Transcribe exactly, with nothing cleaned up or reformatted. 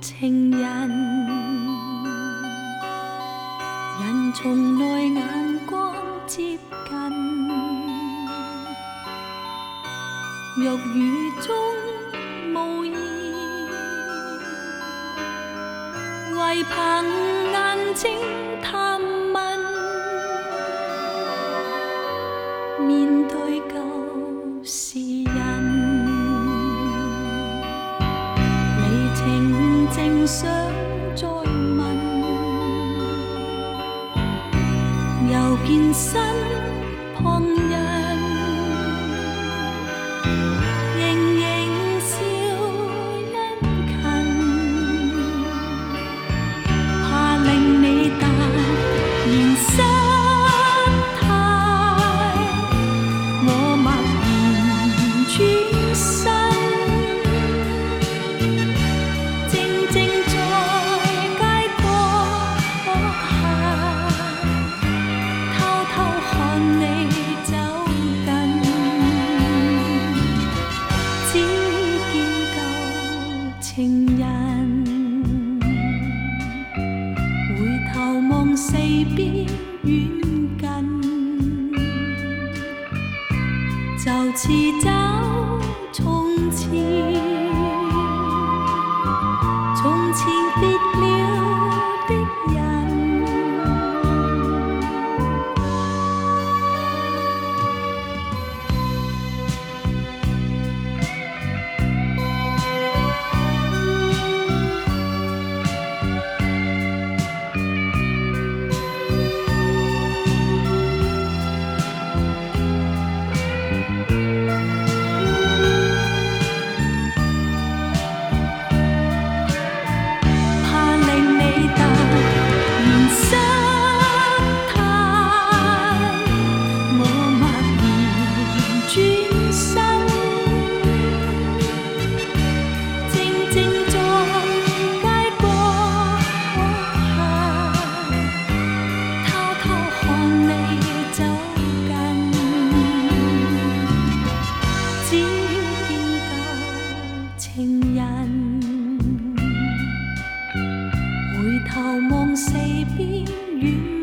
情人，人从内眼光接近，欲语中无言，唯凭眼睛探问，面对旧时人，离情正想再问，又见身旁人，盈盈笑殷勤，怕令你突然失态，我默然转身，静静在街角下，偷偷看你走近，只见旧情人，回头望四边远近，就似找从前，从前别了的人。怕令你突然失态，我默然转身，静静在街角下，偷偷看你走近，只见旧情人，回头望四边远